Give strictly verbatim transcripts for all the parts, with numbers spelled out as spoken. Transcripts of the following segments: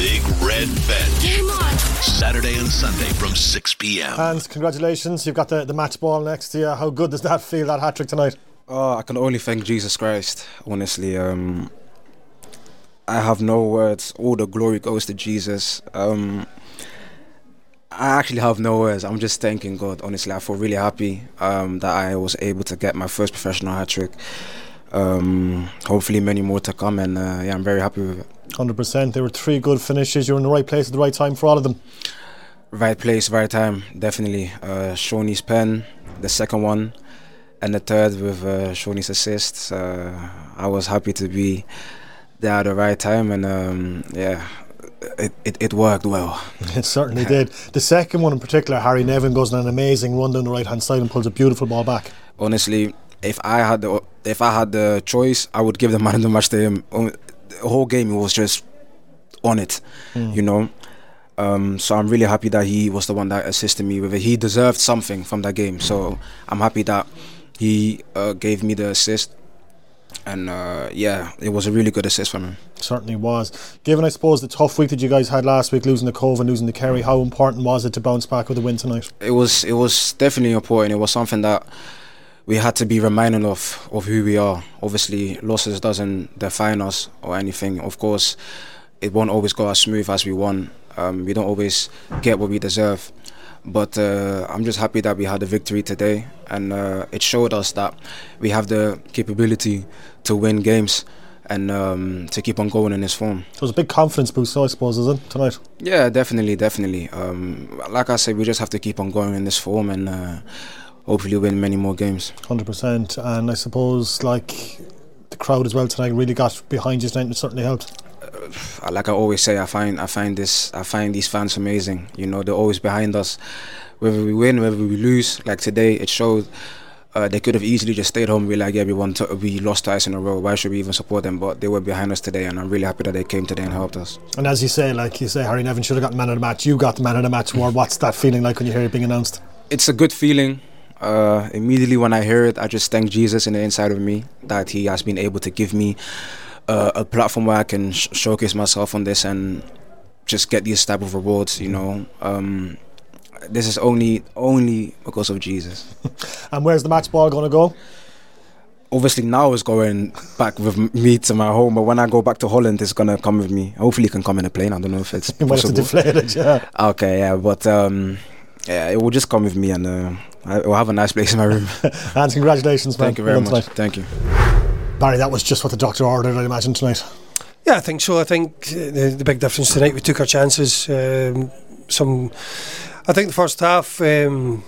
Big Red Bench. Game on. Saturday and Sunday from six p.m. And congratulations, you've got the, the match ball next to you. How good does that feel, that hat-trick tonight? Oh, I can only thank Jesus Christ, honestly. Um, I have no words. All the glory goes to Jesus. Um, I actually have no words. I'm just thanking God, honestly. I feel really happy um, that I was able to get my first professional hat-trick. Um, hopefully many more to come, and uh, yeah, I'm very happy with it. one hundred percent. There were three good finishes. You were in the right place at the right time for all of them. Right place, right time, definitely. Uh, Shoney's pen, the second one, and the third with uh, Shoney's assists. Uh, I was happy to be there at the right time, and um, yeah, it, it, it worked well. It certainly did. The second one in particular, Harry Nevin goes on an amazing run down the right hand side and pulls a beautiful ball back. Honestly, if I had the if I had the choice, I would give the man of the match to him. The whole game, he was just on it, mm. you know. Um, so I'm really happy that he was the one that assisted me with it. He deserved something from that game, so I'm happy that he uh, gave me the assist. And uh, yeah, it was a really good assist from him. Certainly was. Given, I suppose, the tough week that you guys had last week, losing the Cove and losing the Kerry, how important was it to bounce back with a win tonight? It was. It was definitely important. It was something that we had to be reminded of of who we are. Obviously, losses doesn't define us or anything. Of course, it won't always go as smooth as we want. Um, we don't always get what we deserve. But uh, I'm just happy that we had a victory today, and uh, it showed us that we have the capability to win games and um, to keep on going in this form. So it's a big confidence boost, I suppose, is it, tonight? Yeah, definitely, definitely. Um, like I said, we just have to keep on going in this form and uh, hopefully win many more games. one hundred percent. And I suppose, like, the crowd as well tonight really got behind you tonight, and it certainly helped. Uh, like I always say, I find I find this I find these fans amazing. You know, they're always behind us, whether we win, whether we lose. Like today, it showed uh, they could have easily just stayed home. Be like, yeah, we won, t- we lost twice in a row. Why should we even support them? But they were behind us today, and I'm really happy that they came today and helped us. And as you say, like you say, Harry Nevin should have got the man of the match. You got the man of the match award. What's that feeling like when you hear it being announced? It's a good feeling. Uh, immediately when I hear it, I just thank Jesus in the inside of me that He has been able to give me Uh, a platform where I can sh- showcase myself on this and just get these type of rewards, you know. Um, this is only only because of Jesus. And where's the match ball going to go? Obviously now it's going back with me to my home, but when I go back to Holland, it's going to come with me. Hopefully it can come in a plane. I don't know if it's you possible. You might have to deflate it, yeah. Okay, yeah, but um, yeah, it will just come with me, and uh, I will have a nice place in my room. And congratulations, man. Thank you very well much. Tonight. Thank you. Barry, that was just what the doctor ordered, I imagine, tonight. Yeah, I think so. I think the, the big difference tonight, we took our chances. Um, some, I think the first half, um,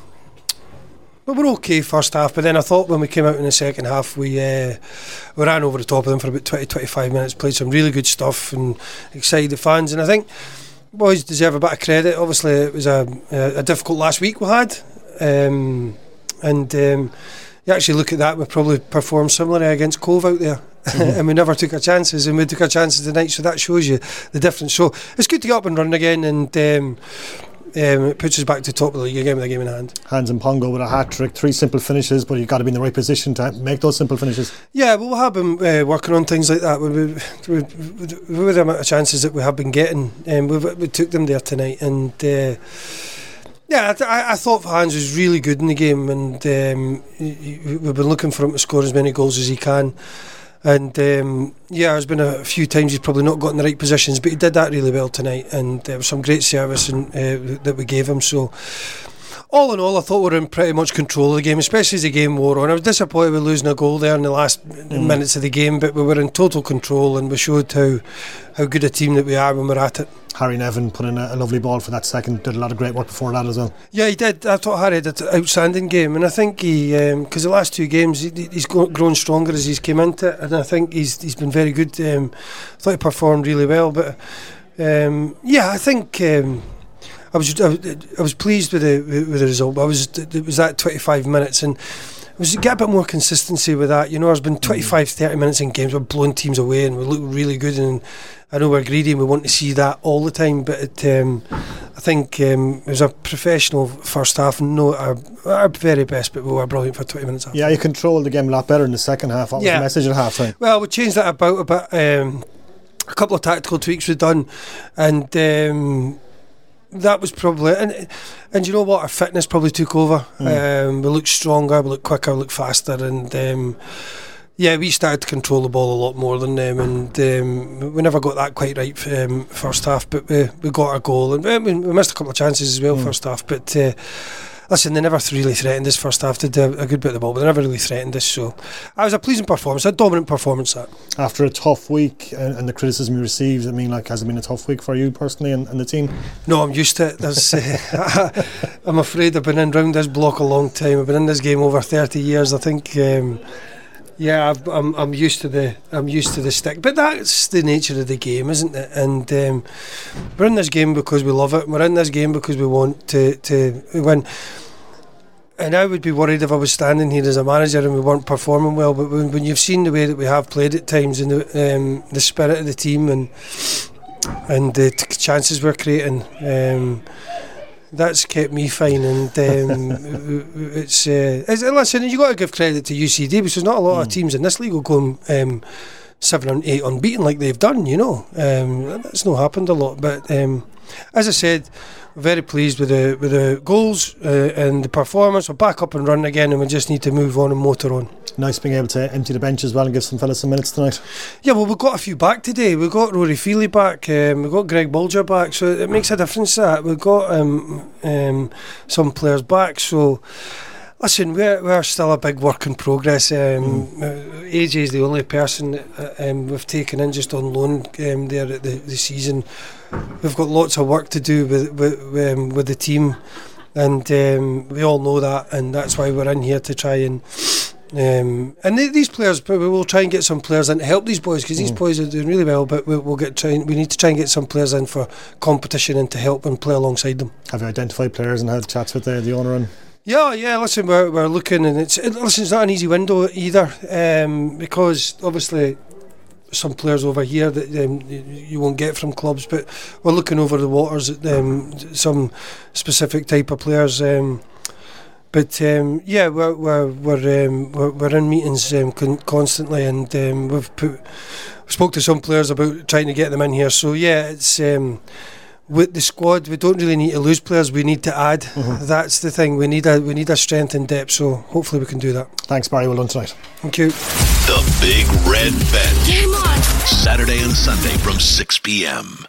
we were okay first half, but then I thought when we came out in the second half, we uh, we ran over the top of them for about twenty to twenty-five minutes, played some really good stuff and excited the fans. And I think boys deserve a bit of credit. Obviously, it was a, a, a difficult last week we had. Um, and... Um, You actually look at that, we probably performed similarly against Cove out there. Mm-hmm. And we never took our chances, and we took our chances tonight, so that shows you the difference. So it's good to get up and run again, and um, um, it puts us back to the top of the league again with a game in hand. Hands and Pongo with a hat-trick, three simple finishes, but you've got to be in the right position to make those simple finishes. Yeah, well, we have been uh, working on things like that. We, we, we, we, with the amount of chances that we have been getting, um, we, we took them there tonight, and uh, yeah, I, I thought Hans was really good in the game, and um, we've been looking for him to score as many goals as he can. And um, yeah, there's been a few times he's probably not got in the right positions, but he did that really well tonight, and there was some great service and, uh, that we gave him. So all in all, I thought we were in pretty much control of the game, especially as the game wore on. I was disappointed with losing a goal there in the last mm. minutes of the game, but we were in total control, and we showed how how good a team that we are when we're at it. Harry Nevin put in a, a lovely ball for that second, did a lot of great work before that as well. Yeah, he did. I thought Harry did an outstanding game, and I think he, because um, the last two games he, he's grown stronger as he's came into it, and I think he's he's been very good. Um, I thought he performed really well, but um, yeah, I think um, I was I was, I was pleased with the with the result. I was it was that twenty-five minutes, and it was to get a bit more consistency with that. You know, there's been twenty-five, thirty minutes in games we're blowing teams away and we look really good, and I know we're greedy and we want to see that all the time, but it, um, I think um, it was a professional first half, no our, our very best, but we were brilliant for twenty minutes after. Yeah, you controlled the game a lot better in the second half. What was yeah. the message at half time? Well, we changed that about a bit. Um, a couple of tactical tweaks we've done, and um, that was probably and and you know what, our fitness probably took over. Mm. Um, we looked stronger, we looked quicker, we looked faster, and um, yeah, we started to control the ball a lot more than them, and um, we never got that quite right um, first half, but we we got our goal, and we, we missed a couple of chances as well mm. first half, but. Uh, Listen, they never really threatened us first half. They did a good bit of the ball, but they never really threatened us. So, it was a pleasing performance, a dominant performance. That after a tough week and, and the criticism you received, I mean, like, has it been a tough week for you personally and, and the team? No, I'm used to it. There's, uh, I'm afraid I've been in round this block a long time. I've been in this game over thirty years. I think. Um, Yeah, I've, I'm I'm used to the I'm used to the stick, but that's the nature of the game, isn't it? And um, we're in this game because we love it. We're in this game because we want to to win. And I would be worried if I was standing here as a manager and we weren't performing well. But when, when you've seen the way that we have played at times, and the um, the spirit of the team, and and the t- chances we're creating. Um, That's kept me fine, and um, it's, uh, it's. Listen, you got to give credit to U C D, because there's not a lot mm. of teams in this league will go um, seven and eight unbeaten like they've done. You know, um, that's not happened a lot. But um, as I said, very pleased with the with the goals uh, and the performance. We're back up and running again, and we just need to move on and motor on. Nice being able to empty the bench as well and give some fellas some minutes tonight. Yeah, well, we've got a few back today. We've got Rory Feely back, um, we've got Greg Bulger back, so it makes a difference that we've got um, um, some players back. So listen, we're, we're still a big work in progress. um, mm. A J is the only person that um, we've taken in just on loan um, there at the, the season. We've got lots of work to do with, with, um, with the team, and um, we all know that, and that's why we're in here to try and Um, and th- these players, we will try and get some players in to help these boys, because mm. these boys are doing really well. But we, we'll get try. We need to try and get some players in for competition and to help and play alongside them. Have you identified players and had chats with the, the owner? And yeah, yeah. Listen, we're we're looking, and it's it, listen. It's not an easy window either, um, because obviously some players over here that um, you won't get from clubs. But we're looking over the waters at um, some specific type of players. Um, But um, yeah, we're we're we're, um, we're we're in meetings um, con- constantly, and um, we've put spoke to some players about trying to get them in here. So yeah, it's um, with the squad, we don't really need to lose players. We need to add. Mm-hmm. That's the thing. We need a we need a strength and depth. So hopefully we can do that. Thanks, Barry. Well done tonight. Thank you. The Big Red Bench. Game on. Saturday and Sunday from six p.m.